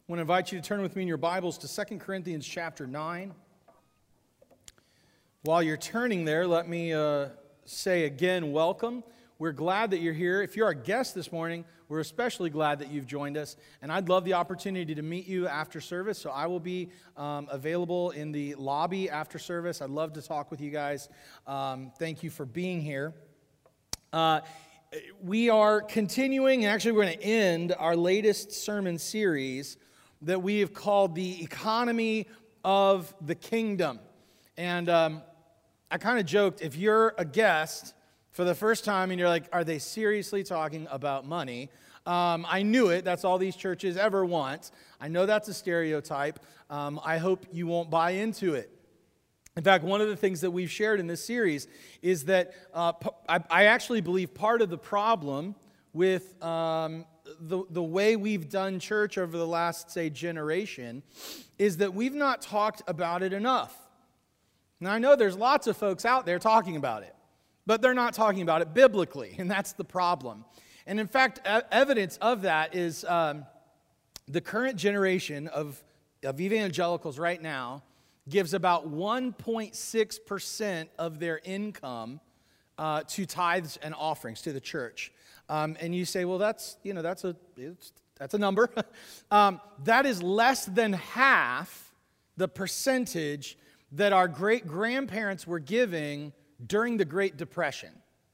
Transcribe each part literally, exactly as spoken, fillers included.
I want to invite you to turn with me in your Bibles to Second Corinthians chapter nine. While you're turning there, let me uh, say again, welcome. We're glad that you're here. If you're our guest this morning, we're especially glad that you've joined us. And I'd love the opportunity to meet you after service. So I will be um, available in the lobby after service. I'd love to talk with you guys. Um, thank you for being here. Uh, we are continuing, and actually we're going to end our latest sermon series that we have called the economy of the kingdom. And um, I kind of joked, if you're a guest for the first time and you're like, are they seriously talking about money? Um, I knew it. That's all these churches ever want. I know that's a stereotype. Um, I hope you won't buy into it. In fact, one of the things that we've shared in this series is that uh, I, I actually believe part of the problem with um, the, the way we've done church over the last, say, generation is that we've not talked about it enough. Now, I know there's lots of folks out there talking about it, but they're not talking about it biblically, and that's the problem. And in fact, e- evidence of that is um, the current generation of, of evangelicals right now gives about one point six percent of their income uh, to tithes and offerings to the church. Um, and you say, well, that's, you know, that's a, it's, that's a number. um, that is less than half the percentage that our great-grandparents were giving during the Great Depression.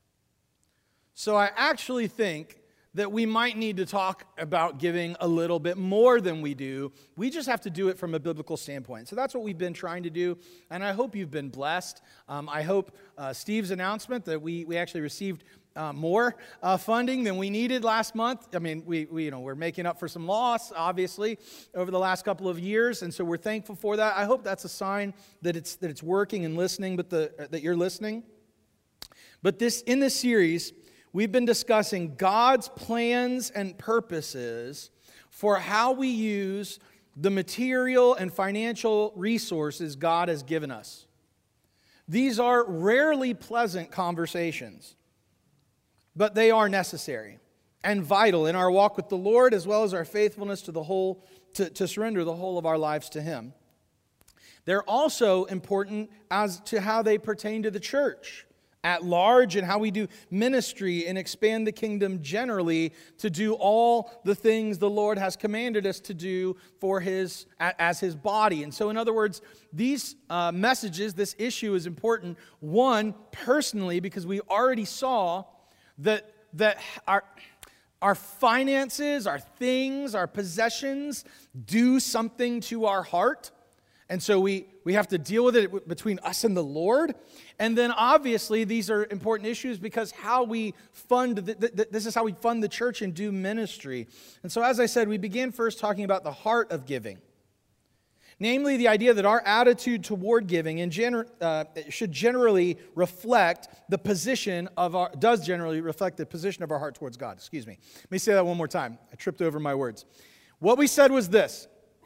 So I actually think that we might need to talk about giving a little bit more than we do. We just have to do it from a biblical standpoint. So that's what we've been trying to do, and I hope you've been blessed. Um, I hope uh, Steve's announcement that we, we actually received uh, more uh, funding than we needed last month. I mean, we, we you know we're making up for some loss, obviously, over the last couple of years, and so we're thankful for that. I hope that's a sign that it's that it's working and listening, but the that you're listening. But this in this series, we've been discussing God's plans and purposes for how we use the material and financial resources God has given us. These are rarely pleasant conversations, but they are necessary and vital in our walk with the Lord, as well as our faithfulness to the whole, to, to surrender the whole of our lives to Him. They're also important as to how they pertain to the church at large and how we do ministry and expand the kingdom generally to do all the things the Lord has commanded us to do for His as His body. And so in other words, these uh, messages, this issue is important, one, personally, because we already saw that, that our, our finances, our things, our possessions do something to our heart. And so we, we have to deal with it between us and the Lord. And then obviously these are important issues because how we fund, the, the, this is how we fund the church and do ministry. And so as I said, we began first talking about the heart of giving. Namely, the idea that our attitude toward giving and gener, uh, should generally reflect the position of our, does generally reflect the position of our heart towards God. Excuse me. Let me say that one more time. I tripped over my words. What we said was this.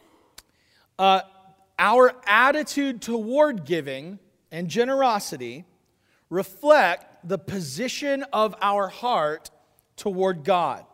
Uh, Our attitude toward giving and generosity reflect the position of our heart toward God.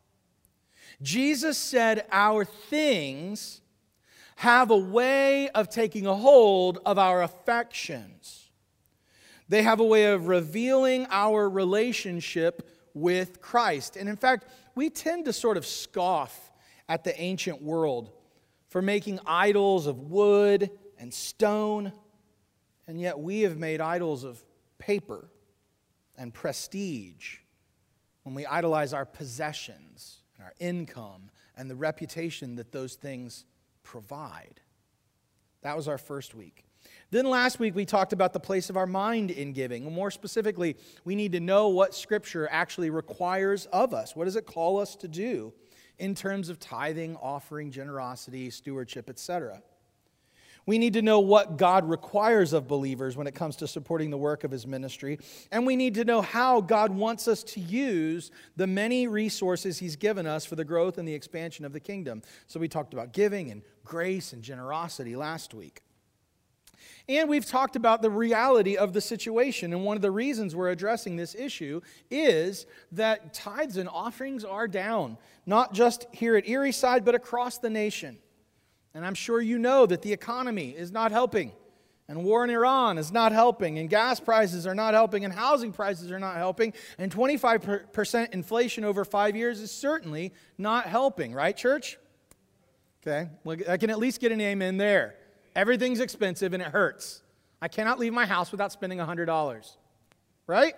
Jesus said our things have a way of taking a hold of our affections. They have a way of revealing our relationship with Christ. And in fact, we tend to sort of scoff at the ancient world for making idols of wood and stone, and yet we have made idols of paper and prestige when we idolize our possessions and our income and the reputation that those things provide. That was our first week. Then last week we talked about the place of our mind in giving. More specifically, we need to know what Scripture actually requires of us. What does it call us to do in terms of tithing, offering, generosity, stewardship, et cetera. We need to know what God requires of believers when it comes to supporting the work of His ministry. And we need to know how God wants us to use the many resources He's given us for the growth and the expansion of the kingdom. So we talked about giving and grace and generosity last week. And we've talked about the reality of the situation. And one of the reasons we're addressing this issue is that tithes and offerings are down, not just here at Erie Side, but across the nation. And I'm sure you know that the economy is not helping, and war in Iran is not helping, and gas prices are not helping, and housing prices are not helping, and twenty-five percent inflation over five years is certainly not helping, right, church? Okay, well, I can at least get an amen there. Everything's expensive and it hurts. I cannot leave my house without spending one hundred dollars, right?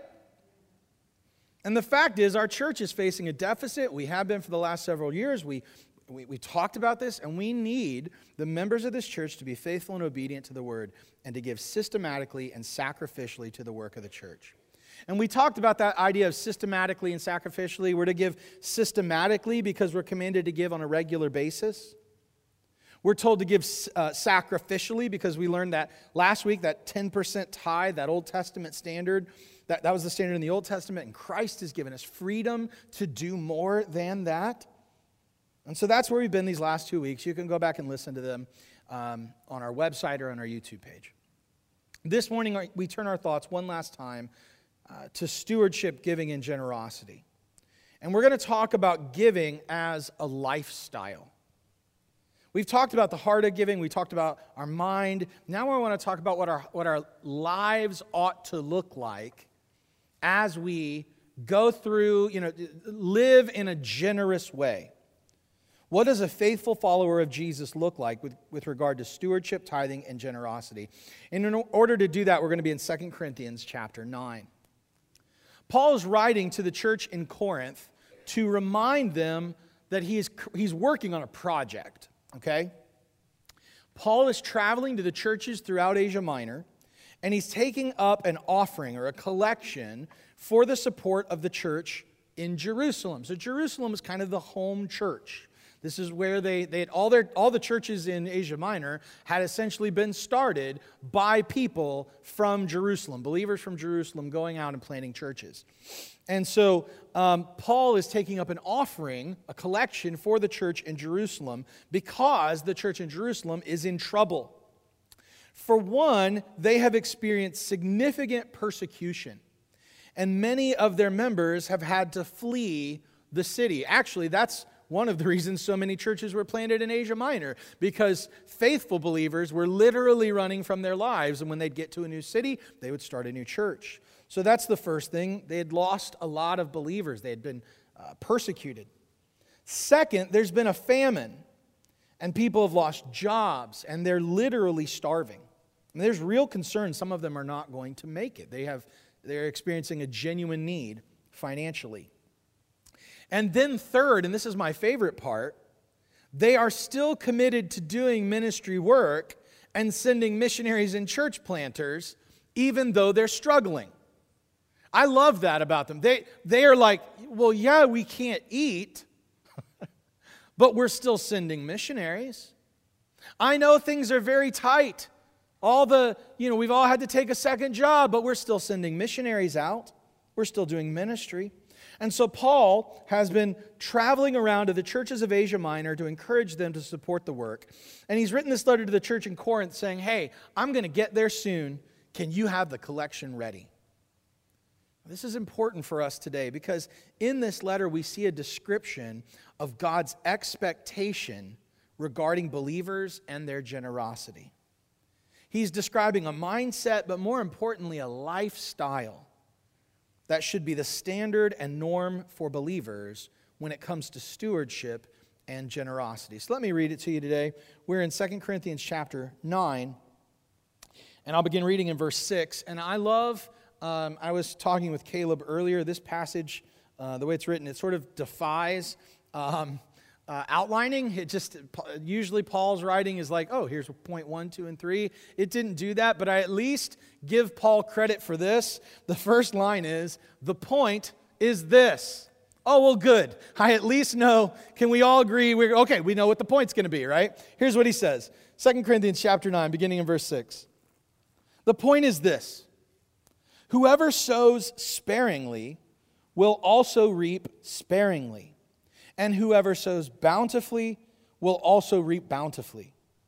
And the fact is, our church is facing a deficit. We have been for the last several years. We We, we talked about this, and we need the members of this church to be faithful and obedient to the word and to give systematically and sacrificially to the work of the church. And we talked about that idea of systematically and sacrificially. We're to give systematically because we're commanded to give on a regular basis. We're told to give uh, sacrificially because we learned that last week, that ten percent tithe, that Old Testament standard, that, that was the standard in the Old Testament, and Christ has given us freedom to do more than that. And so that's where we've been these last two weeks. You can go back and listen to them um, on our website or on our YouTube page. This morning, we turn our thoughts one last time uh, to stewardship, giving, and generosity. And we're going to talk about giving as a lifestyle. We've talked about the heart of giving. We talked about our mind. Now I want to talk about what our, what our lives ought to look like as we go through, you know, live in a generous way. What does a faithful follower of Jesus look like with, with regard to stewardship, tithing, and generosity? And in order to do that, we're going to be in Second Corinthians chapter nine. Paul is writing to the church in Corinth to remind them that he is, he's working on a project, okay? Paul is traveling to the churches throughout Asia Minor, and he's taking up an offering or a collection for the support of the church in Jerusalem. So Jerusalem is kind of the home church. This is where they, they had all their all the churches in Asia Minor had essentially been started by people from Jerusalem, believers from Jerusalem going out and planting churches. And so um, Paul is taking up an offering, a collection for the church in Jerusalem because the church in Jerusalem is in trouble. For one, they have experienced significant persecution, and many of their members have had to flee the city. Actually, that's one of the reasons so many churches were planted in Asia Minor, because faithful believers were literally running from their lives, and when they'd get to a new city, they would start a new church. So that's the first thing. They had lost a lot of believers. They had been uh, persecuted. Second, there's been a famine, and people have lost jobs, and they're literally starving. And there's real concern. Some of them are not going to make it. They have, they're experiencing a genuine need financially. And then third, and this is my favorite part, they are still committed to doing ministry work and sending missionaries and church planters, even though they're struggling. I love that about them. They, they are like, well, yeah, we can't eat, but we're still sending missionaries. I know things are very tight. All the, you know, we've all had to take a second job, but we're still sending missionaries out. We're still doing ministry. And so Paul has been traveling around to the churches of Asia Minor to encourage them to support the work. And he's written this letter to the church in Corinth saying, hey, I'm going to get there soon. Can you have the collection ready? This is important for us today because in this letter we see a description of God's expectation regarding believers and their generosity. He's describing a mindset, but more importantly, a lifestyle that should be the standard and norm for believers when it comes to stewardship and generosity. So let me read it to you today. We're in Second Corinthians chapter nine, and I'll begin reading in verse six. And I love, um, I was talking with Caleb earlier, this passage, uh, the way it's written, it sort of defies um, uh, outlining. It just, usually Paul's writing is like, oh, here's point one, two, and three. It didn't do that, but I at least give Paul credit for this. The first line is, the point is this. Oh, well, good. I at least know, can we all agree? We're, okay, we know what the point's going to be, right? Here's what he says. Second Corinthians chapter nine, beginning in verse six. The point is this. Whoever sows sparingly will also reap sparingly. And whoever sows bountifully will also reap bountifully.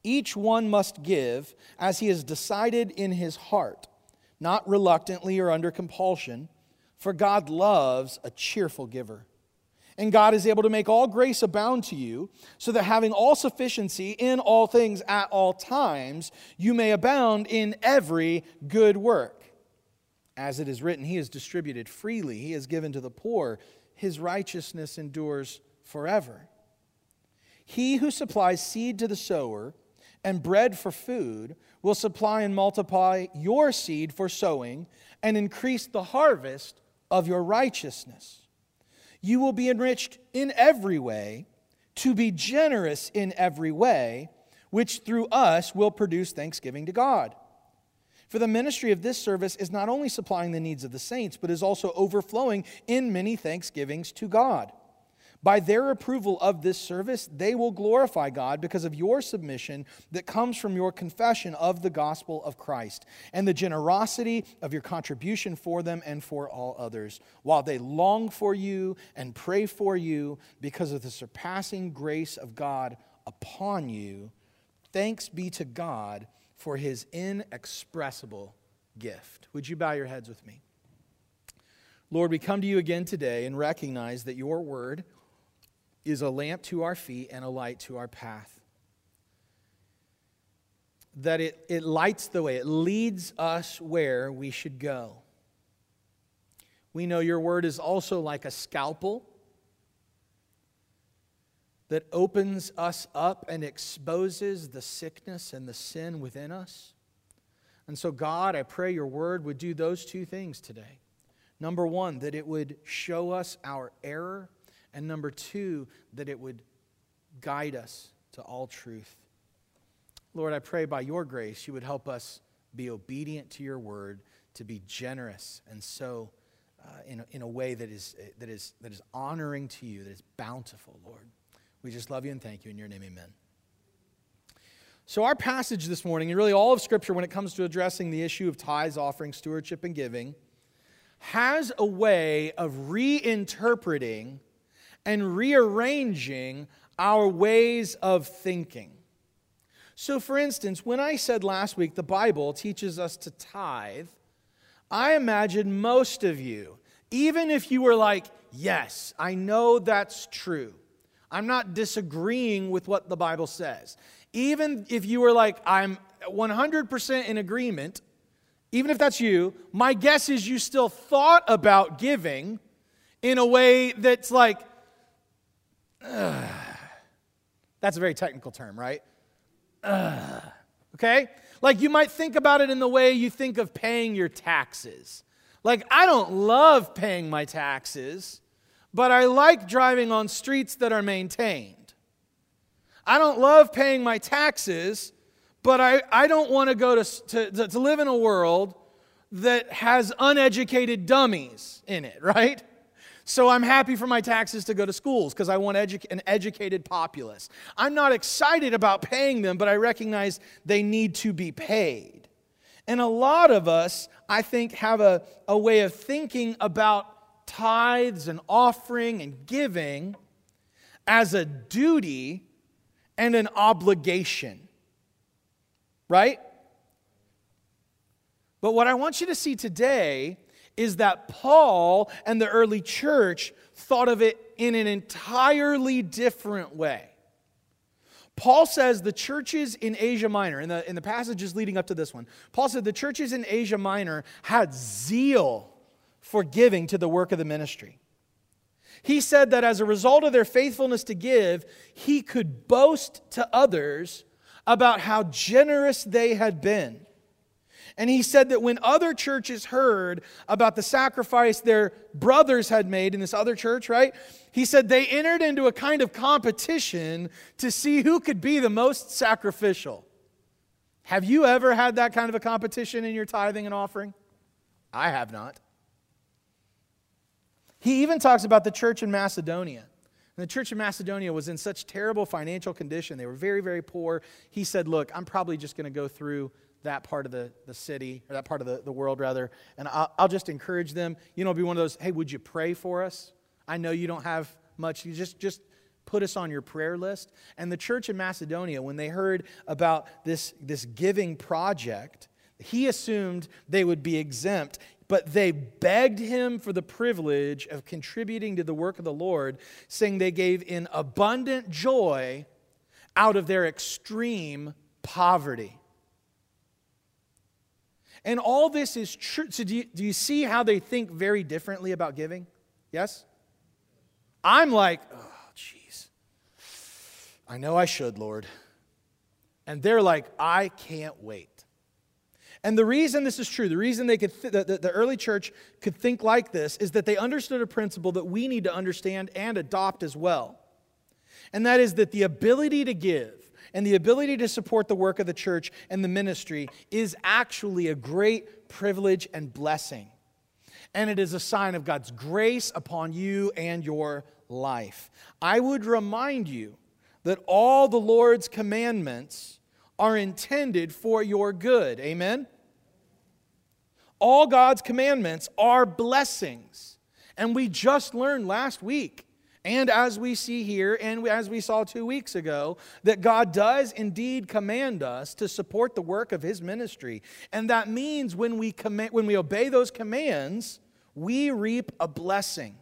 Each one must give as he has decided in his heart, not reluctantly or under compulsion, for God loves a cheerful giver. And God is able to make all grace abound to you, so that having all sufficiency in all things at all times, you may abound in every good work. As it is written, he has distributed freely, he has given to the poor, his righteousness endures forever. He who supplies seed to the sower and bread for food will supply and multiply your seed for sowing and increase the harvest of your righteousness. You will be enriched in every way, to be generous in every way, which through us will produce thanksgiving to God. For the ministry of this service is not only supplying the needs of the saints, but is also overflowing in many thanksgivings to God. By their approval of this service, they will glorify God because of your submission that comes from your confession of the gospel of Christ and the generosity of your contribution for them and for all others, while they long for you and pray for you because of the surpassing grace of God upon you. Thanks be to God for his inexpressible gift. Would you bow your heads with me? Lord, we come to you again today and recognize that your word is a lamp to our feet and a light to our path. That it, it lights the way, it leads us where we should go. We know your word is also like a scalpel that opens us up and exposes the sickness and the sin within us. And so, God, I pray your word would do those two things today. Number one, that it would show us our error. And number two, that it would guide us to all truth. Lord, I pray by your grace you would help us be obedient to your word, to be generous and so uh, in, a, in a way that is, that, is, that is honoring to you, that is bountiful, Lord. We just love you and thank you. In your name, amen. So our passage this morning, and really all of Scripture when it comes to addressing the issue of tithes, offerings, stewardship, and giving, has a way of reinterpreting and rearranging our ways of thinking. So, for instance, when I said last week the Bible teaches us to tithe, I imagine most of you, even if you were like, yes, I know that's true. I'm not disagreeing with what the Bible says. Even if you were like, I'm one hundred percent in agreement, even if that's you, my guess is you still thought about giving in a way that's like, Ugh. That's a very technical term, right? Ugh. Okay? Like you might think about it in the way you think of paying your taxes. Like, I don't love paying my taxes, but I like driving on streets that are maintained. I don't love paying my taxes, but I, I don't want to go to, to, to live in a world that has uneducated dummies in it, right? So I'm happy for my taxes to go to schools because I want edu- an educated populace. I'm not excited about paying them, but I recognize they need to be paid. And a lot of us, I think, have a, a way of thinking about tithes and offering and giving as a duty and an obligation. Right? But what I want you to see today is that Paul and the early church thought of it in an entirely different way. Paul says the churches in Asia Minor, in the, in the passages leading up to this one, Paul said the churches in Asia Minor had zeal for giving to the work of the ministry. He said that as a result of their faithfulness to give, he could boast to others about how generous they had been. And he said that when other churches heard about the sacrifice their brothers had made in this other church, right? He said they entered into a kind of competition to see who could be the most sacrificial. Have you ever had that kind of a competition in your tithing and offering? I have not. He even talks about the church in Macedonia. And the church in Macedonia was in such terrible financial condition. They were very, very poor. He said, look, I'm probably just going to go through that part of the, the city, or that part of the, the world, rather, and I'll, I'll just encourage them. You know, be one of those, hey, would you pray for us? I know you don't have much. You just, just put us on your prayer list. And the church in Macedonia, when they heard about this, this giving project, he assumed they would be exempt, but they begged him for the privilege of contributing to the work of the Lord, saying they gave in abundant joy out of their extreme poverty. And all this is true. So do you, do you see how they think very differently about giving? Yes? I'm like, oh, jeez. I know I should, Lord. And they're like, I can't wait. And the reason this is true, the reason they could th- the, the early church could think like this is that they understood a principle that we need to understand and adopt as well. And that is that the ability to give and the ability to support the work of the church and the ministry is actually a great privilege and blessing. And it is a sign of God's grace upon you and your life. I would remind you that all the Lord's commandments are intended for your good. Amen? All God's commandments are blessings. And we just learned last week, and as we see here, and as we saw two weeks ago, that God does indeed command us to support the work of His ministry. And that means when we command, when we obey those commands, we reap a blessing.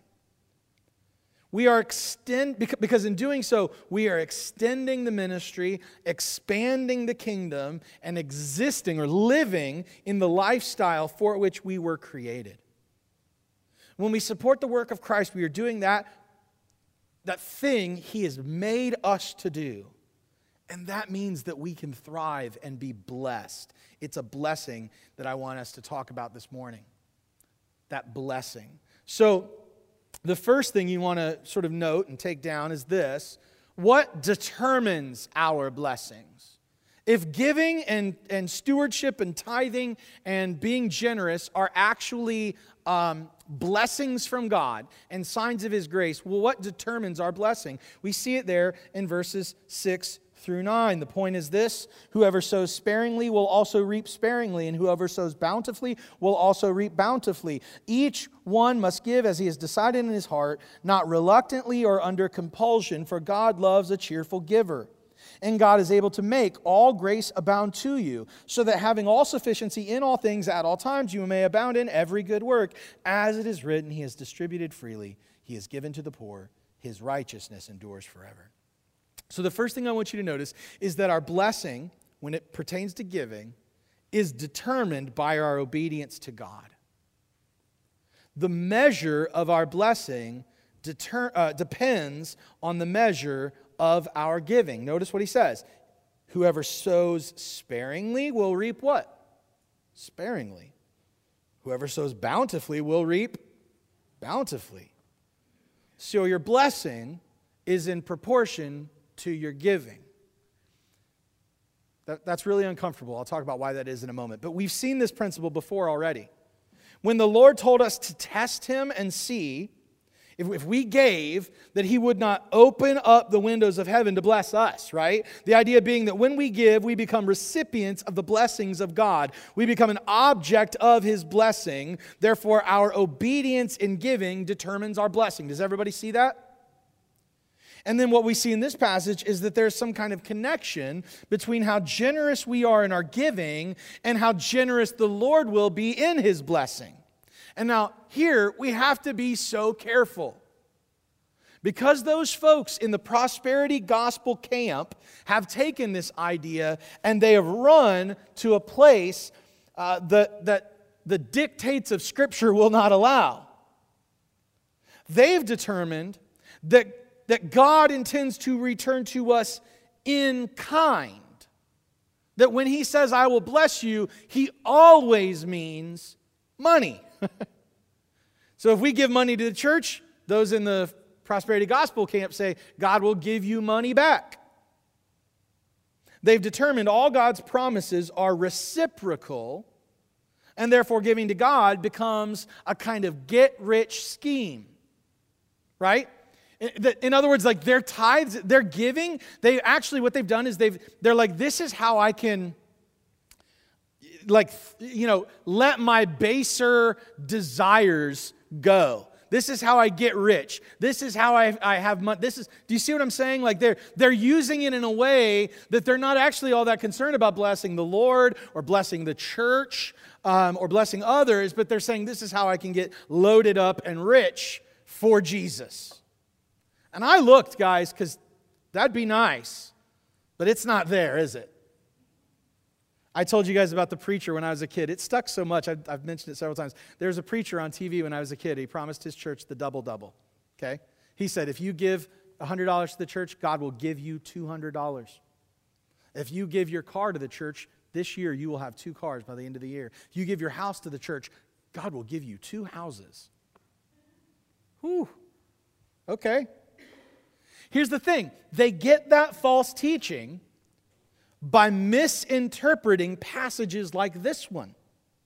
We are extend because in doing so, we are extending the ministry, expanding the kingdom, and existing or living in the lifestyle for which we were created. When we support the work of Christ, we are doing that, that thing He has made us to do. And that means that we can thrive and be blessed. It's a blessing that I want us to talk about this morning. That blessing. So, the first thing you want to sort of note and take down is this: what determines our blessings? If giving and, and stewardship and tithing and being generous are actually um, blessings from God and signs of His grace, well, what determines our blessing? We see it there in verses six through nine. The point is this: whoever sows sparingly will also reap sparingly, and whoever sows bountifully will also reap bountifully. Each one must give as he has decided in his heart, not reluctantly or under compulsion, for God loves a cheerful giver. And God is able to make all grace abound to you, so that having all sufficiency in all things at all times, you may abound in every good work. As it is written, He has distributed freely, He has given to the poor, His righteousness endures forever. So the first thing I want you to notice is that our blessing, when it pertains to giving, is determined by our obedience to God. The measure of our blessing deter, uh, depends on the measure of our giving. Notice what he says. Whoever sows sparingly will reap what? Sparingly. Whoever sows bountifully will reap bountifully. So your blessing is in proportion to your giving. That, that's really uncomfortable. I'll talk about why that is in a moment. But we've seen this principle before already. When the Lord told us to test Him and see if, if we gave, that He would not open up the windows of heaven to bless us, right? The idea being that when we give, we become recipients of the blessings of God. We become an object of His blessing. Therefore, our obedience in giving determines our blessing. Does everybody see that? And then what we see in this passage is that there's some kind of connection between how generous we are in our giving and how generous the Lord will be in His blessing. And now here we have to be so careful, because those folks in the prosperity gospel camp have taken this idea and they have run to a place uh, that, that the dictates of Scripture will not allow. They've determined that that God intends to return to us in kind. That when He says, I will bless you, He always means money. So if we give money to the church, those in the prosperity gospel camp say, God will give you money back. They've determined all God's promises are reciprocal, and therefore giving to God becomes a kind of get-rich scheme. Right? In other words, like their tithes, their giving, they actually, what they've done is they've, they're like, this is how I can, like, you know, let my baser desires go. This is how I get rich. This is how I, I have money. This is, do you see what I'm saying? Like they're, they're using it in a way that they're not actually all that concerned about blessing the Lord or blessing the church um, or blessing others, but they're saying this is how I can get loaded up and rich for Jesus. And I looked, guys, because that'd be nice, but it's not there, is it? I told you guys about the preacher when I was a kid. It stuck so much, I've, I've mentioned it several times. There was a preacher on T V when I was a kid. He promised his church the double-double, okay? He said, if you give one hundred dollars to the church, God will give you two hundred dollars. If you give your car to the church, this year you will have two cars by the end of the year. If you give your house to the church, God will give you two houses. Whew. Okay. Here's the thing. They get that false teaching by misinterpreting passages like this one.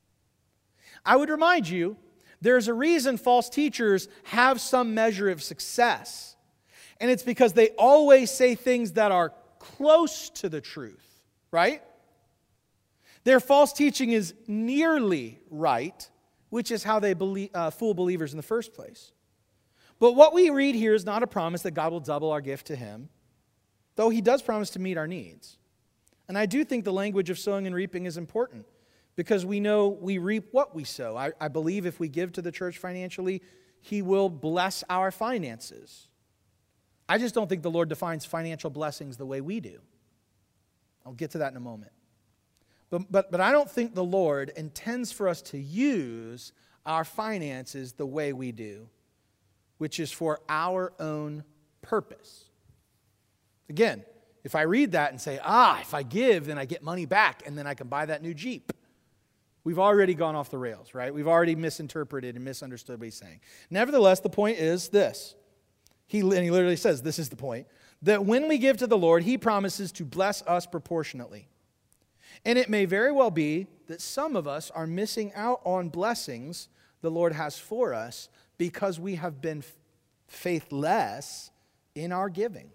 I would remind you, there's a reason false teachers have some measure of success. And it's because they always say things that are close to the truth, right? Their false teaching is nearly right, which is how they believe, uh, fool believers in the first place. But what we read here is not a promise that God will double our gift to Him, though He does promise to meet our needs. And I do think the language of sowing and reaping is important because we know we reap what we sow. I, I believe if we give to the church financially, He will bless our finances. I just don't think the Lord defines financial blessings the way we do. I'll get to that in a moment. But, but, but I don't think the Lord intends for us to use our finances the way we do, which is for our own purpose. Again, if I read that and say, ah, if I give, then I get money back, and then I can buy that new Jeep, we've already gone off the rails, right? We've already misinterpreted and misunderstood what he's saying. Nevertheless, the point is this. He, and he literally says, this is the point, that when we give to the Lord, He promises to bless us proportionately. And it may very well be that some of us are missing out on blessings the Lord has for us because we have been faithless in our giving.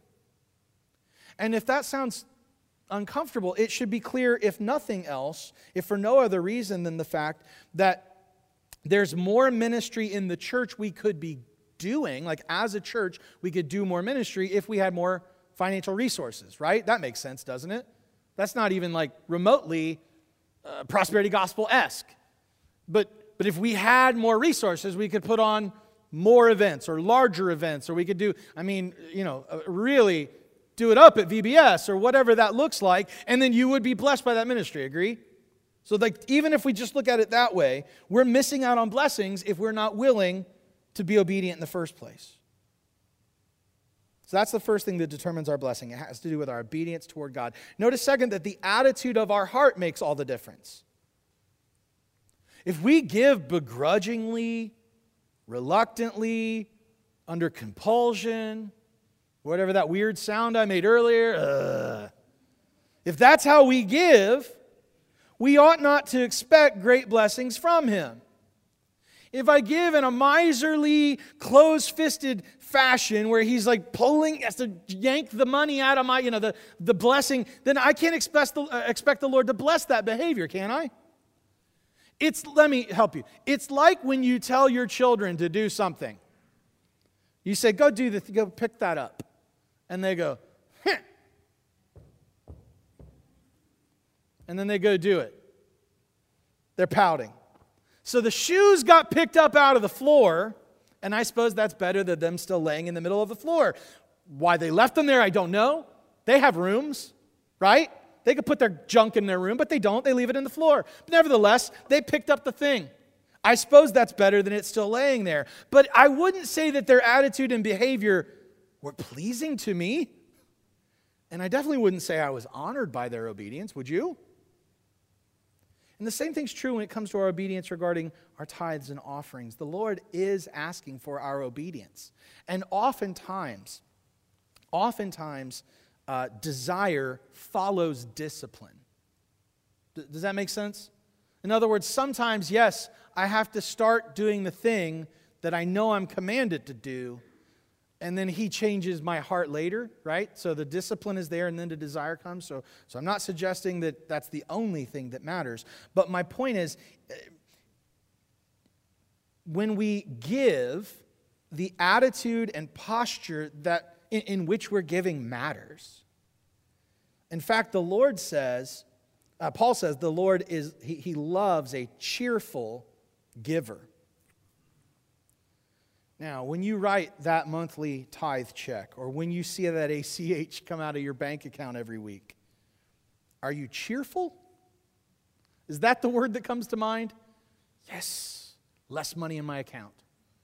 And if that sounds uncomfortable, it should be clear, if nothing else, if for no other reason than the fact that there's more ministry in the church we could be doing, like as a church, we could do more ministry if we had more financial resources, right? That makes sense, doesn't it? That's not even like remotely uh, prosperity gospel-esque. But, but if we had more resources, we could put on more events or larger events, or we could do, I mean, you know, really do it up at V B S or whatever that looks like, and then you would be blessed by that ministry, agree? So like, even if we just look at it that way, we're missing out on blessings if we're not willing to be obedient in the first place. So that's the first thing that determines our blessing. It has to do with our obedience toward God. Notice, second, that the attitude of our heart makes all the difference. If we give begrudgingly, reluctantly, under compulsion, whatever that weird sound I made earlier, uh, if that's how we give, we ought not to expect great blessings from Him. If I give in a miserly, close-fisted fashion where He's like pulling, has to yank the money out of my, you know, the, the blessing, then I can't expect the, uh, expect the Lord to bless that behavior, can I? It's, let me help you. It's like when you tell your children to do something. You say, go do this, go pick that up. And they go, heh. And then they go do it. They're pouting. So the shoes got picked up out of the floor, and I suppose that's better than them still laying in the middle of the floor. Why they left them there, I don't know. They have rooms, right? They could put their junk in their room, but they don't. They leave it in the floor. But nevertheless, they picked up the thing. I suppose that's better than it still laying there. But I wouldn't say that their attitude and behavior were pleasing to me. And I definitely wouldn't say I was honored by their obedience, would you? And the same thing's true when it comes to our obedience regarding our tithes and offerings. The Lord is asking for our obedience. And oftentimes, oftentimes, uh, desire follows discipline. D- does that make sense? In other words, sometimes, yes, I have to start doing the thing that I know I'm commanded to do, and then He changes my heart later, right? So the discipline is there, and then the desire comes. So, so I'm not suggesting that that's the only thing that matters. But my point is, when we give, the attitude and posture that in, in which we're giving matters. In fact, the Lord says, uh, Paul says, the Lord is, he, he loves a cheerful giver. Now, when you write that monthly tithe check, or when you see that A C H come out of your bank account every week, are you cheerful? Is that the word that comes to mind? Yes, less money in my account.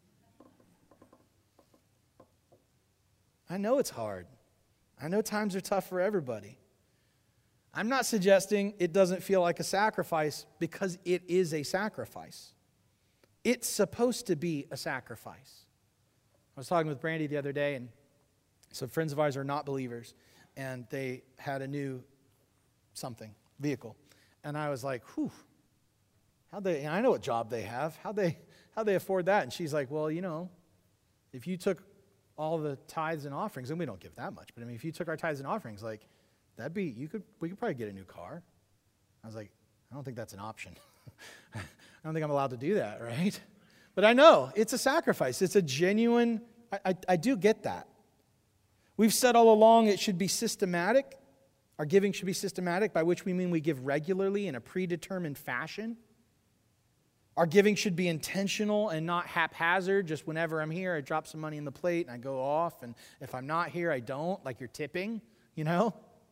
I know it's hard. I know times are tough for everybody. I'm not suggesting it doesn't feel like a sacrifice, because it is a sacrifice. It's supposed to be a sacrifice. I was talking with Brandy the other day, and some friends of ours are not believers, and they had a new something, vehicle. And I was like, whew, how'd they, I know what job they have. How'd they, how'd they afford that? And she's like, well, you know, if you took all the tithes and offerings, and we don't give that much, but I mean, if you took our tithes and offerings, like, that'd be, you could, we could probably get a new car. I was like, I don't think that's an option. I don't think I'm allowed to do that, right? But I know, it's a sacrifice. It's a genuine, I, I, I do get that. We've said all along it should be systematic. Our giving should be systematic, by which we mean we give regularly in a predetermined fashion. Our giving should be intentional and not haphazard. Just whenever I'm here, I drop some money in the plate and I go off. And if I'm not here, I don't, like you're tipping, you know?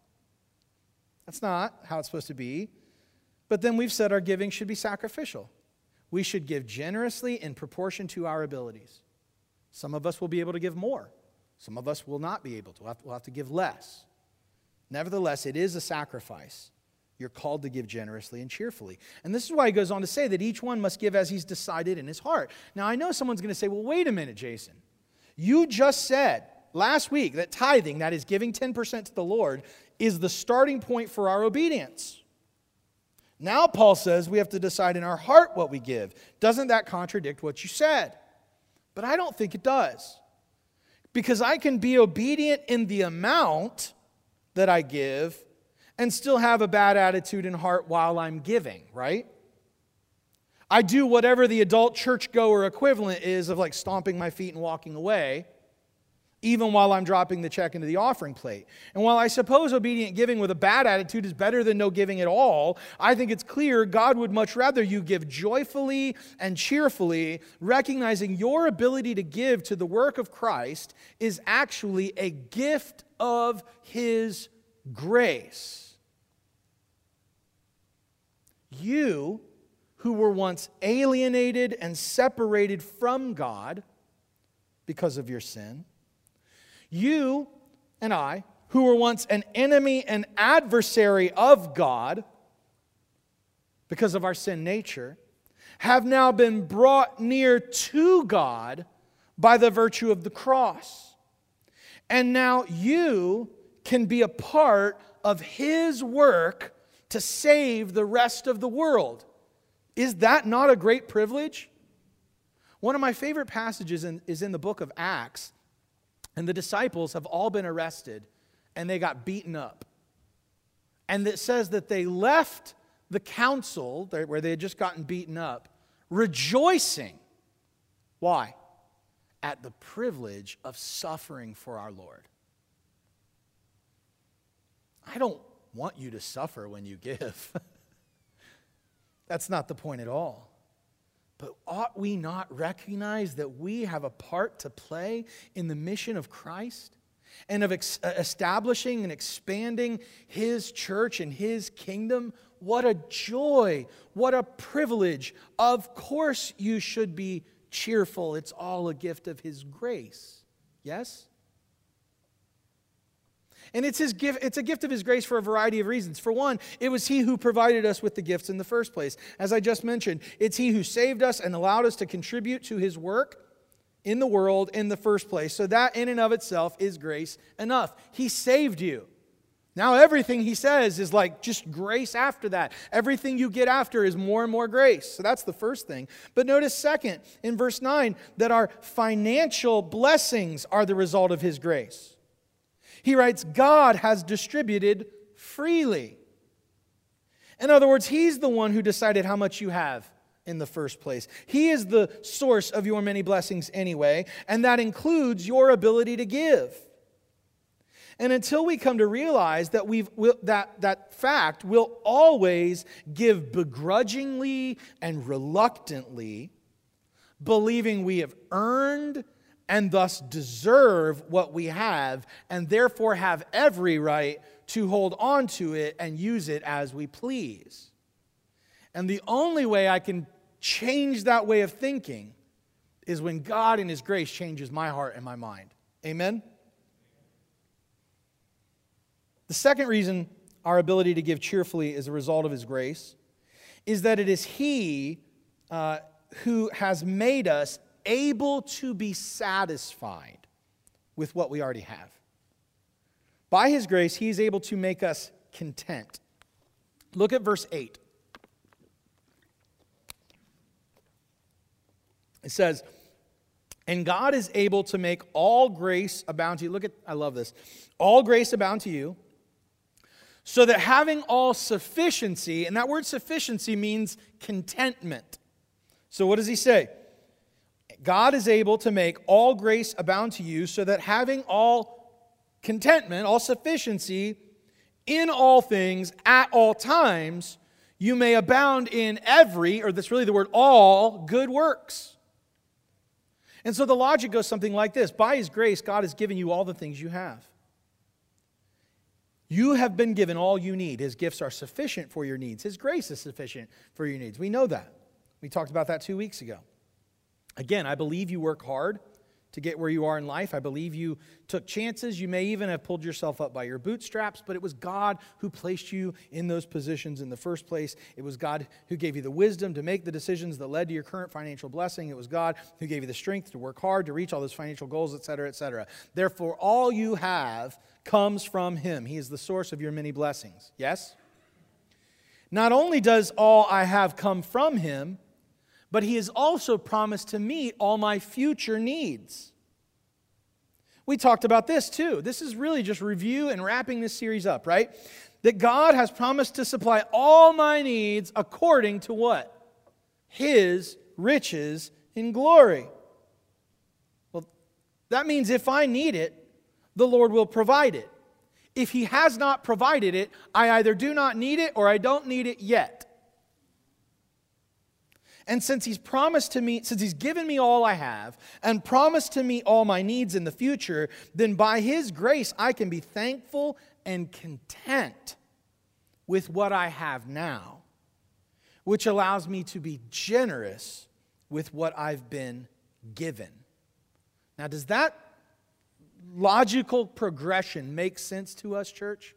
That's not how it's supposed to be. But then we've said our giving should be sacrificial. We should give generously in proportion to our abilities. Some of us will be able to give more. Some of us will not be able to. We'll have to, we'll have to give less. Nevertheless, it is a sacrifice. You're called to give generously and cheerfully. And this is why he goes on to say that each one must give as he's decided in his heart. Now, I know someone's going to say, well, wait a minute, Jason. You just said last week that tithing, that is giving ten percent to the Lord, is the starting point for our obedience. Now Paul says we have to decide in our heart what we give. Doesn't that contradict what you said? But I don't think it does. Because I can be obedient in the amount that I give and still have a bad attitude in heart while I'm giving, right? I do whatever the adult churchgoer equivalent is of like stomping my feet and walking away, even while I'm dropping the check into the offering plate. And while I suppose obedient giving with a bad attitude is better than no giving at all, I think it's clear God would much rather you give joyfully and cheerfully, recognizing your ability to give to the work of Christ is actually a gift of His grace. You, who were once alienated and separated from God because of your sin, you and I, who were once an enemy and adversary of God because of our sin nature, have now been brought near to God by the virtue of the cross. And now you can be a part of His work to save the rest of the world. Is that not a great privilege? One of my favorite passages in, is in the book of Acts. And the disciples have all been arrested, and they got beaten up. And it says that they left the council, where they had just gotten beaten up, rejoicing. Why? At the privilege of suffering for our Lord. I don't want you to suffer when you give. That's not the point at all. But ought we not recognize that we have a part to play in the mission of Christ and of ex- establishing and expanding His church and His kingdom? What a joy, what a privilege. Of course you should be cheerful. It's all a gift of His grace. Yes? And it's his gift, it's a gift of His grace for a variety of reasons. For one, it was He who provided us with the gifts in the first place. As I just mentioned, it's He who saved us and allowed us to contribute to His work in the world in the first place. So that in and of itself is grace enough. He saved you. Now everything He says is like just grace after that. Everything you get after is more and more grace. So that's the first thing. But notice second, in verse nine, that our financial blessings are the result of His grace. He writes, God has distributed freely. In other words, He's the one who decided how much you have in the first place. He is the source of your many blessings anyway, and that includes your ability to give. And until we come to realize that we've that that fact, we'll always give begrudgingly and reluctantly, believing we have earned and thus deserve what we have, and therefore have every right to hold on to it and use it as we please. And the only way I can change that way of thinking is when God in His grace changes my heart and my mind. Amen? The second reason our ability to give cheerfully is a result of His grace is that it is He uh, who has made us able to be satisfied with what we already have. By His grace, He is able to make us content. Look at verse eight. It says, and God is able to make all grace abound to you. Look at, I love this. All grace abound to you, so that having all sufficiency, and that word sufficiency means contentment. So what does he say? God is able to make all grace abound to you, so that having all contentment, all sufficiency, in all things, at all times, you may abound in every, or that's really the word all, good works. And so the logic goes something like this. By His grace, God has given you all the things you have. You have been given all you need. His gifts are sufficient for your needs. His grace is sufficient for your needs. We know that. We talked about that two weeks ago. Again, I believe you work hard to get where you are in life. I believe you took chances. You may even have pulled yourself up by your bootstraps, but it was God who placed you in those positions in the first place. It was God who gave you the wisdom to make the decisions that led to your current financial blessing. It was God who gave you the strength to work hard to reach all those financial goals, et cetera, et cetera. Therefore, all you have comes from Him. He is the source of your many blessings. Yes? Not only does all I have come from Him, but He has also promised to meet all my future needs. We talked about this too. This is really just review and wrapping this series up, right? That God has promised to supply all my needs according to what? His riches in glory. Well, that means if I need it, the Lord will provide it. If He has not provided it, I either do not need it or I don't need it yet. And since He's promised to me, since He's given me all I have and promised to meet all my needs in the future, then by His grace I can be thankful and content with what I have now, which allows me to be generous with what I've been given. Now, does that logical progression make sense to us, church?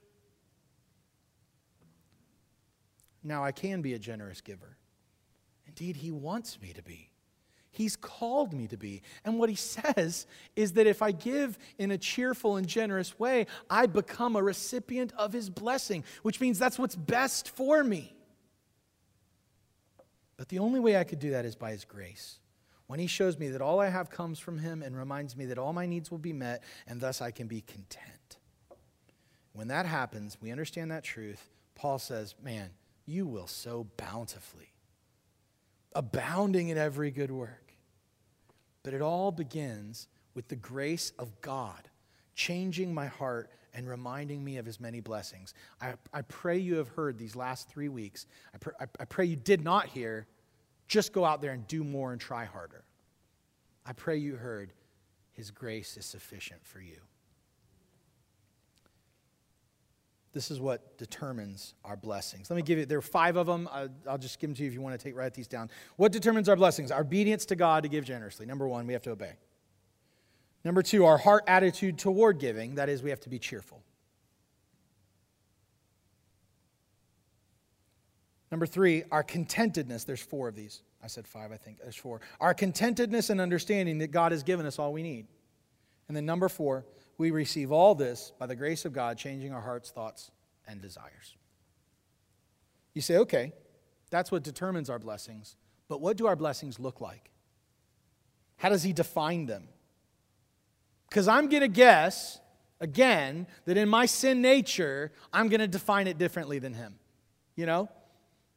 Now, I can be a generous giver. Indeed, He wants me to be. He's called me to be. And what He says is that if I give in a cheerful and generous way, I become a recipient of His blessing, which means that's what's best for me. But the only way I could do that is by His grace. When He shows me that all I have comes from Him and reminds me that all my needs will be met, and thus I can be content. When that happens, we understand that truth. Paul says, man, you will sow bountifully, abounding in every good work. But it all begins with the grace of God changing my heart and reminding me of His many blessings. I, I pray you have heard these last three weeks. I, pr- I, I pray you did not hear, just go out there and do more and try harder. I pray you heard, His grace is sufficient for you. This is what determines our blessings. Let me give you, there are five of them. I'll, I'll just give them to you if you want to take write these down. What determines our blessings? Our obedience to God to give generously. Number one, we have to obey. Number two, our heart attitude toward giving. That is, we have to be cheerful. Number three, our contentedness. There's four of these. I said five, I think. There's four. Our contentedness and understanding that God has given us all we need. And then number four, we receive all this by the grace of God, changing our hearts, thoughts, and desires. You say, okay, that's what determines our blessings. But what do our blessings look like? How does He define them? Because I'm going to guess, again, that in my sin nature, I'm going to define it differently than Him. You know?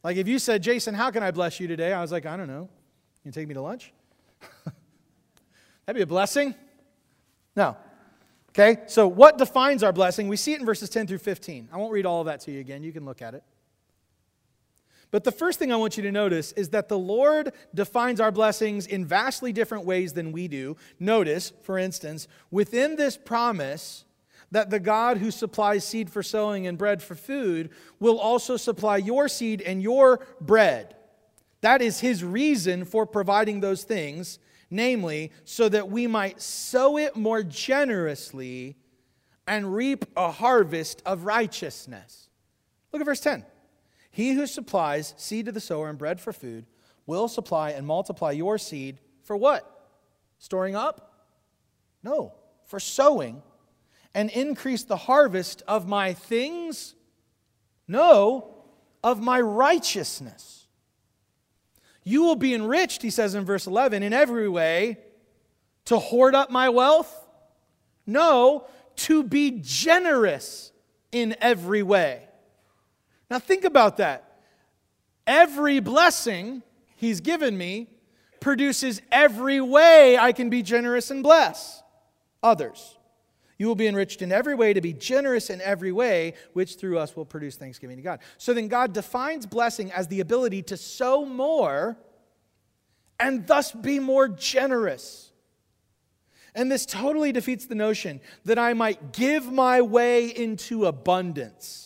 Like if you said, Jason, how can I bless you today? I was like, I don't know. You can take me to lunch? That'd be a blessing? No. Okay, so what defines our blessing? We see it in verses ten through fifteen. I won't read all of that to you again. You can look at it. But the first thing I want you to notice is that the Lord defines our blessings in vastly different ways than we do. Notice, for instance, within this promise that the God who supplies seed for sowing and bread for food will also supply your seed and your bread. That is his reason for providing those things, namely, so that we might sow it more generously and reap a harvest of righteousness. Look at verse ten. He who supplies seed to the sower and bread for food will supply and multiply your seed for what? Storing up? No, for sowing, and increase the harvest of my things? No, of my righteousness. You will be enriched, he says in verse eleven, in every way to hoard up my wealth? No, to be generous in every way. Now think about that. Every blessing he's given me produces every way I can be generous and bless others. You will be enriched in every way to be generous in every way, which through us will produce thanksgiving to God. So then God defines blessing as the ability to sow more and thus be more generous. And this totally defeats the notion that I might give my way into abundance.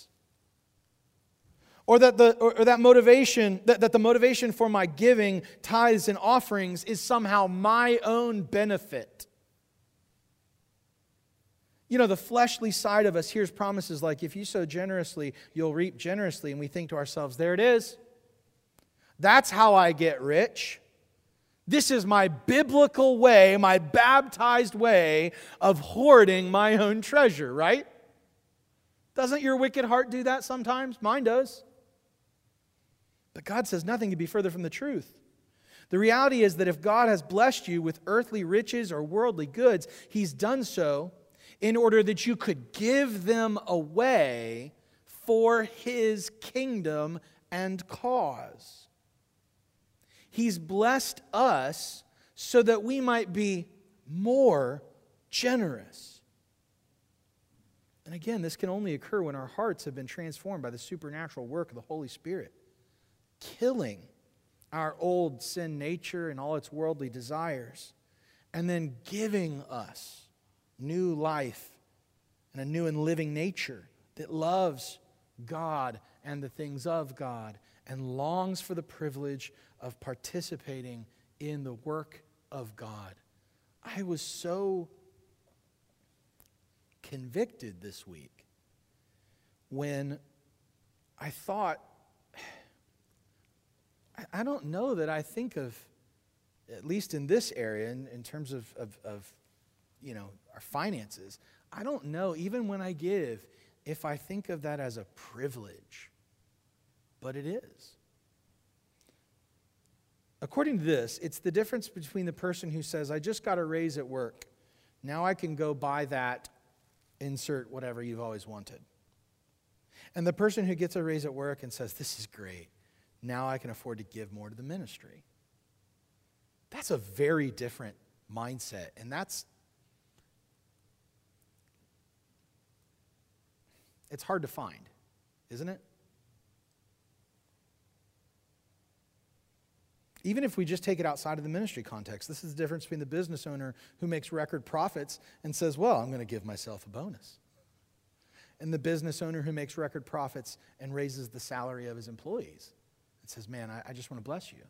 Or that the or that motivation, that, that the motivation for my giving tithes and offerings is somehow my own benefit. You know, the fleshly side of us hears promises like, if you sow generously, you'll reap generously. And we think to ourselves, there it is. That's how I get rich. This is my biblical way, my baptized way of hoarding my own treasure, right? Doesn't your wicked heart do that sometimes? Mine does. But God says nothing could be further from the truth. The reality is that if God has blessed you with earthly riches or worldly goods, he's done so in order that you could give them away for his kingdom and cause. He's blessed us so that we might be more generous. And again, this can only occur when our hearts have been transformed by the supernatural work of the Holy Spirit, killing our old sin nature and all its worldly desires, and then giving us new life and a new and living nature that loves God and the things of God and longs for the privilege of participating in the work of God. I was so convicted this week when I thought, I don't know that I think of, at least in this area, in, in terms of, of, of, you know, our finances, I don't know, even when I give, if I think of that as a privilege. But it is. According to this, it's the difference between the person who says, I just got a raise at work. Now I can go buy that, insert whatever you've always wanted. And the person who gets a raise at work and says, this is great. Now I can afford to give more to the ministry. That's a very different mindset. And that's, it's hard to find, isn't it? Even if we just take it outside of the ministry context, this is the difference between the business owner who makes record profits and says, well, I'm going to give myself a bonus, and the business owner who makes record profits and raises the salary of his employees and says, man, I, I just want to bless you.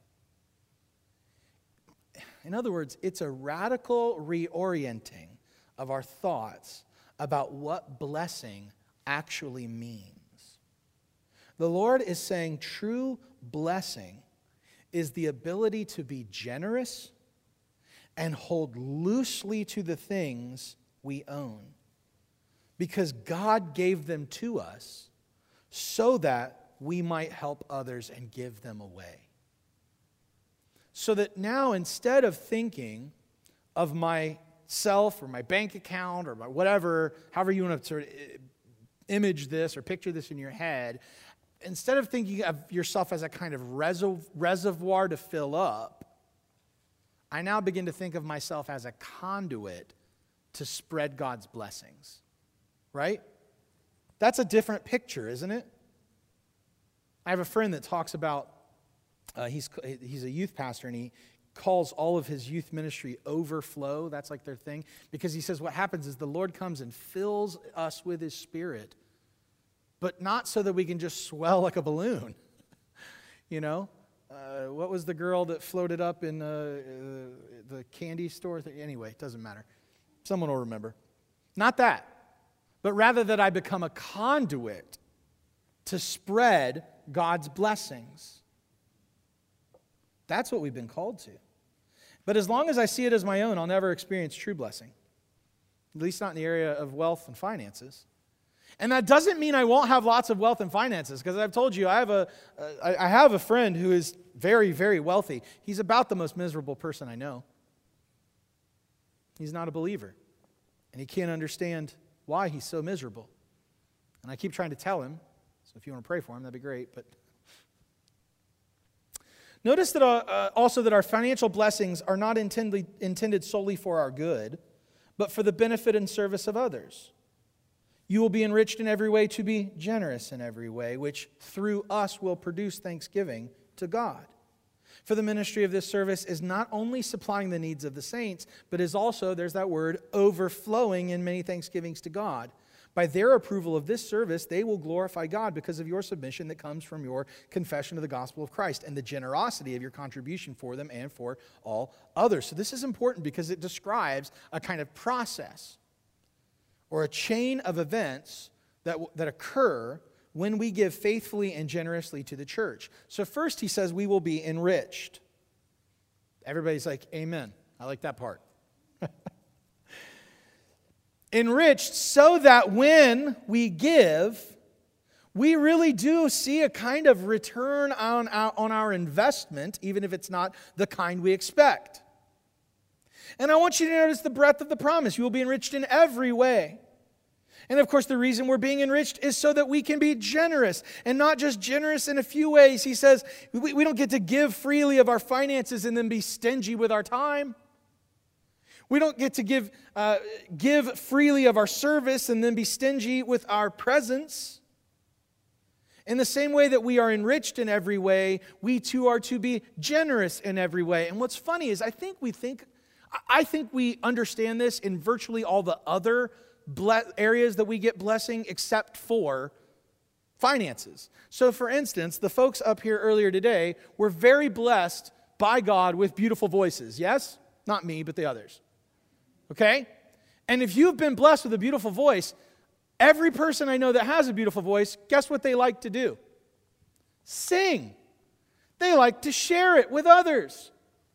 In other words, it's a radical reorienting of our thoughts about what blessing actually means. The Lord is saying true blessing is the ability to be generous and hold loosely to the things we own, because God gave them to us so that we might help others and give them away. So that now, instead of thinking of myself or my bank account or my whatever, however you want to sort of image this or picture this in your head, instead of thinking of yourself as a kind of reservoir to fill up, I now begin to think of myself as a conduit to spread God's blessings. Right? That's a different picture, isn't it? I have a friend that talks about, uh, he's, he's a youth pastor, and he calls all of his youth ministry overflow. That's like their thing. Because he says what happens is the Lord comes and fills us with His Spirit, but not so that we can just swell like a balloon. You know? Uh, what was the girl that floated up in uh, uh, the candy store? Anyway, it doesn't matter. Someone will remember. Not that. But rather that I become a conduit to spread God's blessings. That's what we've been called to. But as long as I see it as my own, I'll never experience true blessing. At least not in the area of wealth and finances. And that doesn't mean I won't have lots of wealth and finances, because I've told you, I have a, uh, I have a friend who is very, very wealthy. He's about the most miserable person I know. He's not a believer. And he can't understand why he's so miserable. And I keep trying to tell him, so if you want to pray for him, that'd be great. But notice that uh, uh, also that our financial blessings are not intended, intended solely for our good, but for the benefit and service of others. You will be enriched in every way to be generous in every way, which through us will produce thanksgiving to God. For the ministry of this service is not only supplying the needs of the saints, but is also, there's that word, overflowing in many thanksgivings to God. By their approval of this service, they will glorify God because of your submission that comes from your confession of the gospel of Christ and the generosity of your contribution for them and for all others. So this is important because it describes a kind of process or a chain of events that, that occur when we give faithfully and generously to the church. So first he says we will be enriched. Everybody's like, amen. I like that part. Enriched so that when we give, we really do see a kind of return on our, on our investment, even if it's not the kind we expect. And I want you to notice the breadth of the promise. You will be enriched in every way. And of course, the reason we're being enriched is so that we can be generous, and not just generous in a few ways. He says we, we don't get to give freely of our finances and then be stingy with our time. We don't get to give, uh, give freely of our service and then be stingy with our presence. In the same way that we are enriched in every way, we too are to be generous in every way. And what's funny is I think we think, I think we understand this in virtually all the other ble- areas that we get blessing except for finances. So for instance, the folks up here earlier today were very blessed by God with beautiful voices. Yes? Not me, but the others. Okay? And if you've been blessed with a beautiful voice, every person I know that has a beautiful voice, guess what they like to do? Sing. They like to share it with others.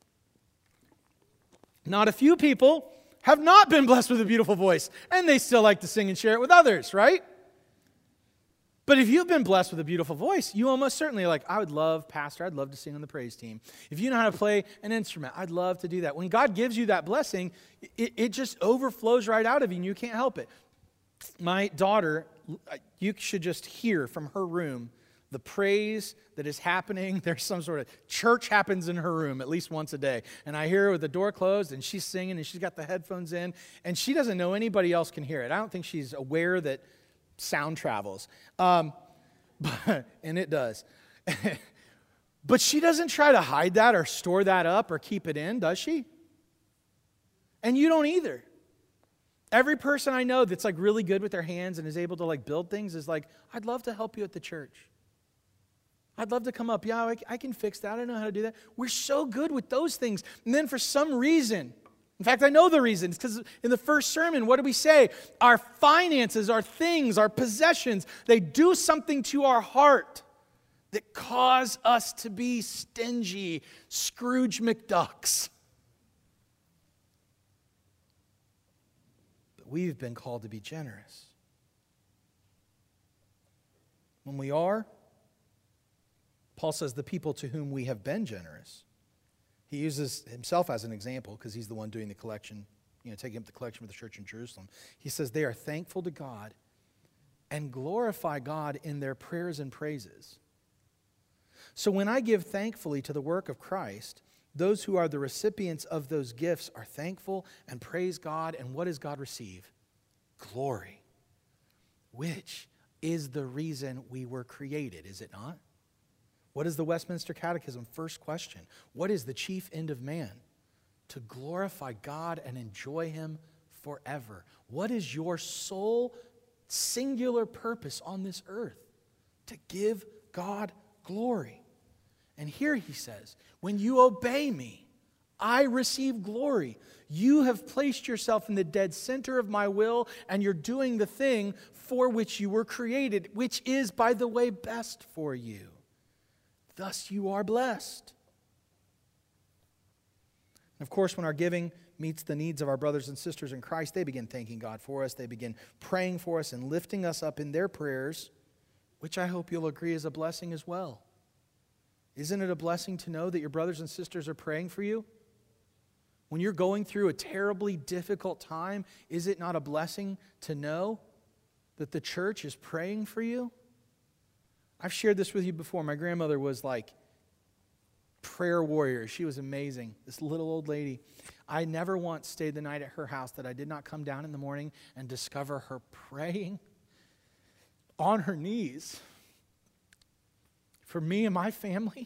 Not a few people have not been blessed with a beautiful voice, and they still like to sing and share it with others, right? But if you've been blessed with a beautiful voice, you almost certainly are like, I would love, Pastor, I'd love to sing on the praise team. If you know how to play an instrument, I'd love to do that. When God gives you that blessing, it, it just overflows right out of you, and you can't help it. My daughter, you should just hear from her room the praise that is happening. There's some sort of church happens in her room at least once a day. And I hear her with the door closed, and she's singing, and she's got the headphones in, and she doesn't know anybody else can hear it. I don't think she's aware that sound travels. Um, but, and it does. But she doesn't try to hide that or store that up or keep it in, does she? And you don't either. Every person I know that's like really good with their hands and is able to like build things is like, I'd love to help you at the church. I'd love to come up. Yeah, I, I can fix that. I know how to do that. We're so good with those things. And then for some reason, in fact, I know the reason. It's because in the first sermon, what do we say? Our finances, our things, our possessions, they do something to our heart that cause us to be stingy Scrooge McDucks. But we've been called to be generous. When we are, Paul says the people to whom we have been generous. He uses himself as an example because he's the one doing the collection, you know, taking up the collection for the church in Jerusalem. He says they are thankful to God and glorify God in their prayers and praises. So when I give thankfully to the work of Christ, those who are the recipients of those gifts are thankful and praise God. And what does God receive? Glory, which is the reason we were created, is it not? What is the Westminster Catechism? First question. What is the chief end of man? To glorify God and enjoy Him forever. What is your sole singular purpose on this earth? To give God glory. And here he says, when you obey me, I receive glory. You have placed yourself in the dead center of my will, and you're doing the thing for which you were created, which is, by the way, best for you. Thus you are blessed. And of course, when our giving meets the needs of our brothers and sisters in Christ, they begin thanking God for us. They begin praying for us and lifting us up in their prayers, which I hope you'll agree is a blessing as well. Isn't it a blessing to know that your brothers and sisters are praying for you? When you're going through a terribly difficult time, is it not a blessing to know that the church is praying for you? I've shared this with you before. My grandmother was like prayer warrior. She was amazing. This little old lady. I never once stayed the night at her house that I did not come down in the morning and discover her praying on her knees for me and my family.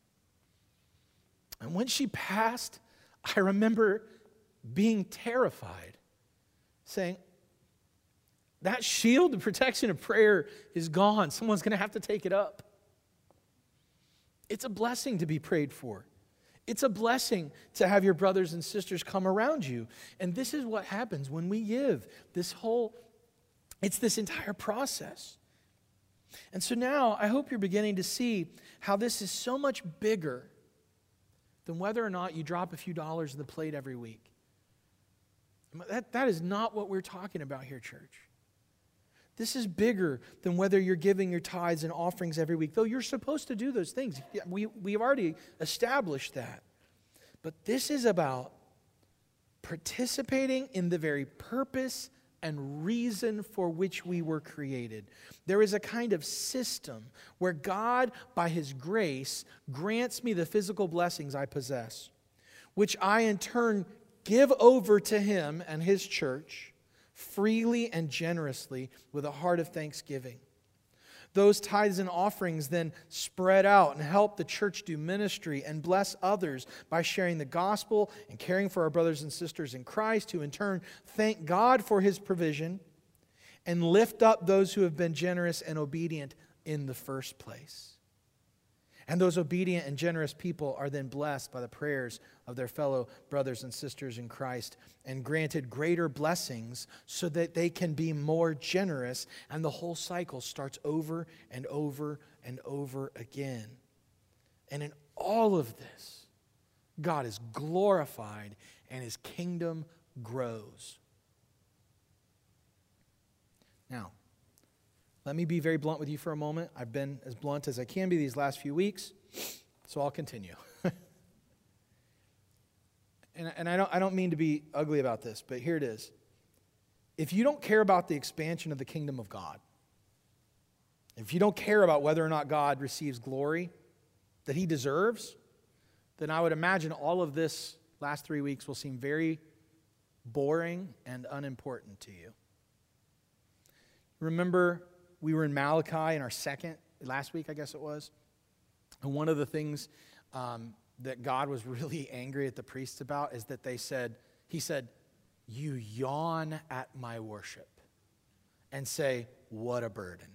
And when she passed, I remember being terrified, saying, that shield, the protection of prayer is gone. Someone's going to have to take it up. It's a blessing to be prayed for. It's a blessing to have your brothers and sisters come around you. And this is what happens when we give. This whole, it's this entire process. And so now I hope you're beginning to see how this is so much bigger than whether or not you drop a few dollars in the plate every week. That, that is not what we're talking about here, church. This is bigger than whether you're giving your tithes and offerings every week, though you're supposed to do those things. We, we've already established that. But this is about participating in the very purpose and reason for which we were created. There is a kind of system where God, by His grace, grants me the physical blessings I possess, which I in turn give over to Him and His church freely and generously with a heart of thanksgiving. Those tithes and offerings then spread out and help the church do ministry and bless others by sharing the gospel and caring for our brothers and sisters in Christ, who in turn thank God for His provision and lift up those who have been generous and obedient in the first place. And those obedient and generous people are then blessed by the prayers of their fellow brothers and sisters in Christ and granted greater blessings so that they can be more generous, and the whole cycle starts over and over and over again. And in all of this, God is glorified and His kingdom grows. Now, let me be very blunt with you for a moment. I've been as blunt as I can be these last few weeks, so I'll continue. and and I, don't, I don't mean to be ugly about this, but here it is. If you don't care about the expansion of the kingdom of God, if you don't care about whether or not God receives glory that He deserves, then I would imagine all of this last three weeks will seem very boring and unimportant to you. Remember, we were in Malachi in our second, last week I guess it was, and one of the things um, that God was really angry at the priests about is that they said, He said, you yawn at my worship and say, what a burden.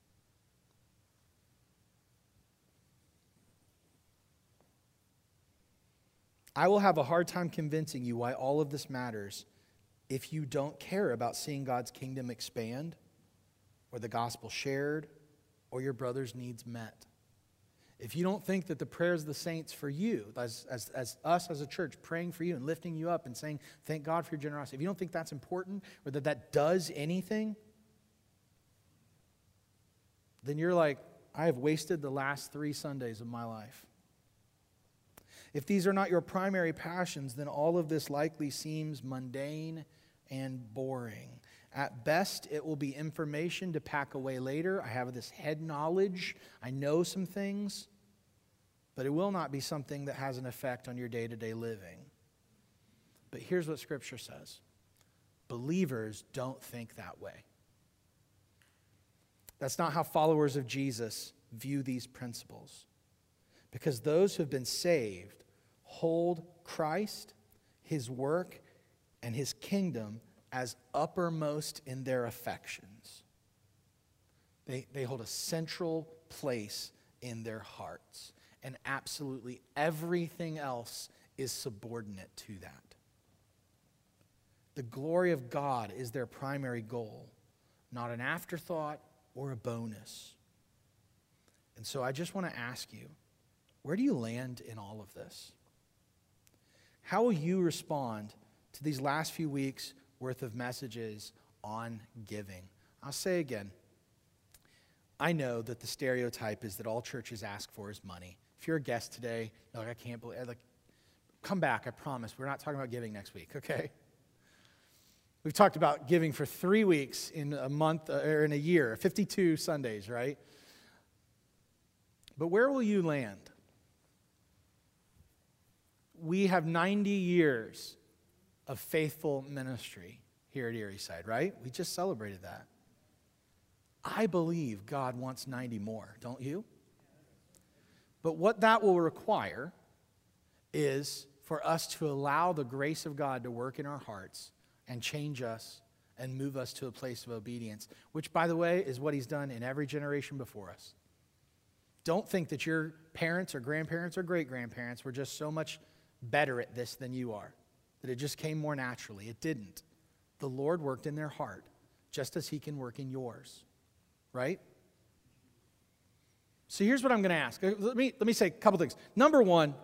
I will have a hard time convincing you why all of this matters if you don't care about seeing God's kingdom expand, or the gospel shared, or your brother's needs met. If you don't think that the prayers of the saints for you, as, as, as us as a church praying for you and lifting you up and saying, thank God for your generosity, if you don't think that's important or that that does anything, then you're like, I have wasted the last three Sundays of my life. If these are not your primary passions, then all of this likely seems mundane and boring. At best, it will be information to pack away later. I have this head knowledge. I know some things. But it will not be something that has an effect on your day-to-day living. But here's what Scripture says. Believers don't think that way. That's not how followers of Jesus view these principles. Because those who have been saved hold Christ, His work, and His kingdom as uppermost in their affections. They, they hold a central place in their hearts. And absolutely everything else is subordinate to that. The glory of God is their primary goal, not an afterthought or a bonus. And so I just want to ask you, where do you land in all of this? How will you respond to these last few weeks worth of messages on giving? I'll say again, I know that the stereotype is that all churches ask for is money. If you're a guest today, you're like, I can't believe, like, come back, I promise. We're not talking about giving next week, okay? We've talked about giving for three weeks in a month, or in a year, fifty-two Sundays, right? But where will you land? We have ninety years of faithful ministry here at Erie Side, right? We just celebrated that. I believe God wants ninety more, don't you? But what that will require is for us to allow the grace of God to work in our hearts and change us and move us to a place of obedience, which, by the way, is what He's done in every generation before us. Don't think that your parents or grandparents or great-grandparents were just so much better at this than you are, that it just came more naturally. It didn't. The Lord worked in their heart, just as He can work in yours, right? So here's what I'm going to ask. Let me, let me say a couple things. Number one,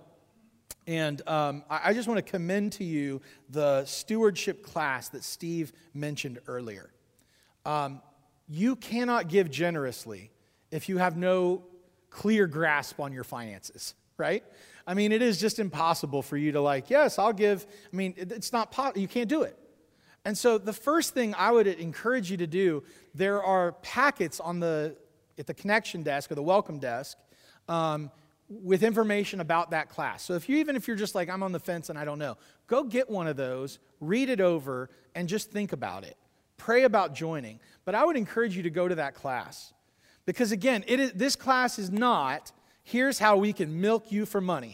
and um, I, I just want to commend to you the stewardship class that Steve mentioned earlier. Um, you cannot give generously if you have no clear grasp on your finances, right? I mean, it is just impossible for you to like, yes, I'll give. I mean, it, it's not possible. You can't do it. And so the first thing I would encourage you to do, there are packets on the at the connection desk or the welcome desk um, with information about that class. So if you, even if you're just like, I'm on the fence and I don't know, go get one of those, read it over, and just think about it. Pray about joining. But I would encourage you to go to that class. Because again, it is, this class is not, here's how we can milk you for money.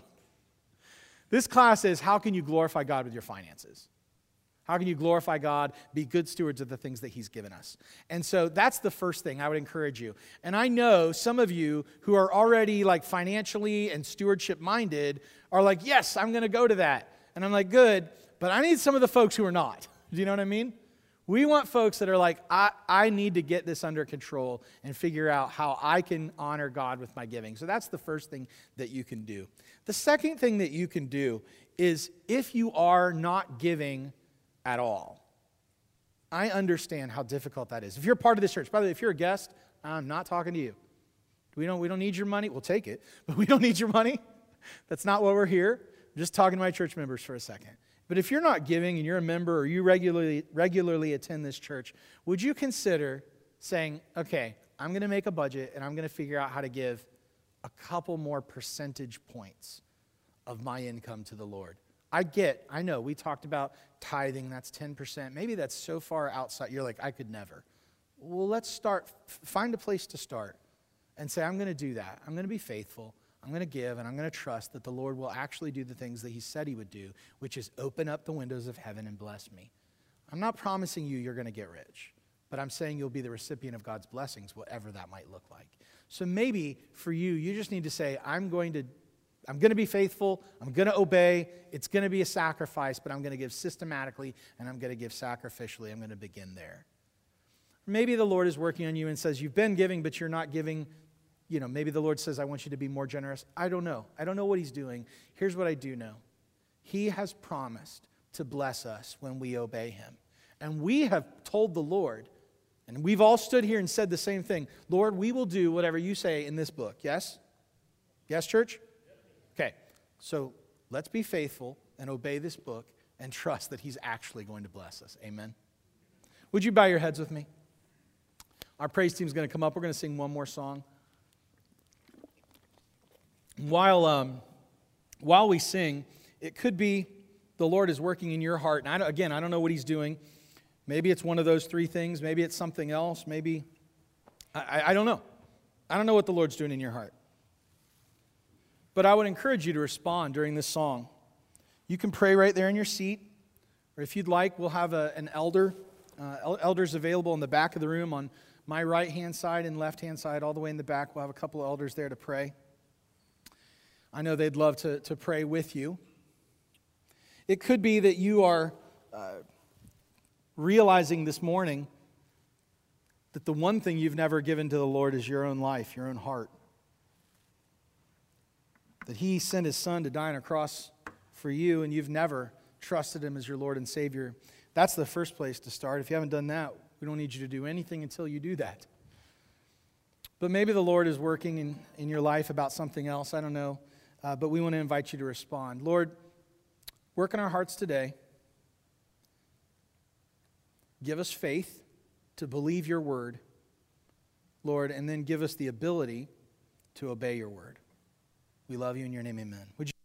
This class is, how can you glorify God with your finances? How can you glorify God, be good stewards of the things that He's given us? And so that's the first thing I would encourage you. And I know some of you who are already like financially and stewardship minded are like, yes, I'm going to go to that. And I'm like, good, but I need some of the folks who are not. Do you know what I mean? We want folks that are like, I, I need to get this under control and figure out how I can honor God with my giving. So that's the first thing that you can do. The second thing that you can do is if you are not giving at all. I understand how difficult that is. If you're part of this church, by the way, if you're a guest, I'm not talking to you. We don't, we don't need your money. We'll take it, but we don't need your money. That's not why we're here. I'm just talking to my church members for a second. But if you're not giving and you're a member or you regularly, regularly attend this church, would you consider saying, okay, I'm going to make a budget and I'm going to figure out how to give a couple more percentage points of my income to the Lord? I get, I know, we talked about tithing, that's ten percent. Maybe that's so far outside, you're like, I could never. Well, let's start, find a place to start and say, I'm going to do that. I'm going to be faithful. I'm going to give, and I'm going to trust that the Lord will actually do the things that He said He would do, which is open up the windows of heaven and bless me. I'm not promising you you're going to get rich, but I'm saying you'll be the recipient of God's blessings, whatever that might look like. So maybe for you, you just need to say, I'm going to I'm going to be faithful, I'm going to obey, it's going to be a sacrifice, but I'm going to give systematically, and I'm going to give sacrificially. I'm going to begin there. Maybe the Lord is working on you and says, you've been giving, but you're not giving. You know, maybe the Lord says, I want you to be more generous. I don't know. I don't know what He's doing. Here's what I do know. He has promised to bless us when we obey Him. And we have told the Lord, and we've all stood here and said the same thing, Lord, we will do whatever you say in this book. Yes? Yes, church? Okay, so let's be faithful and obey this book and trust that He's actually going to bless us. Amen? Would you bow your heads with me? Our praise team is going to come up. We're going to sing one more song. While, um, while we sing, it could be the Lord is working in your heart. And I don't, again, I don't know what He's doing. Maybe it's one of those three things. Maybe it's something else. Maybe, I, I don't know. I don't know what the Lord's doing in your heart. But I would encourage you to respond during this song. You can pray right there in your seat. Or if you'd like, we'll have a, an elder. Uh, elders available in the back of the room on my right-hand side and left-hand side, all the way in the back. We'll have a couple of elders there to pray. I know they'd love to, to pray with you. It could be that you are uh, realizing this morning that the one thing you've never given to the Lord is your own life, your own heart. That He sent His Son to die on a cross for you, and you've never trusted Him as your Lord and Savior. That's the first place to start. If you haven't done that, we don't need you to do anything until you do that. But maybe the Lord is working in, in your life about something else. I don't know. Uh, but we want to invite you to respond. Lord, work in our hearts today. Give us faith to believe your word, Lord, and then give us the ability to obey your word. We love you in your name, amen. Would you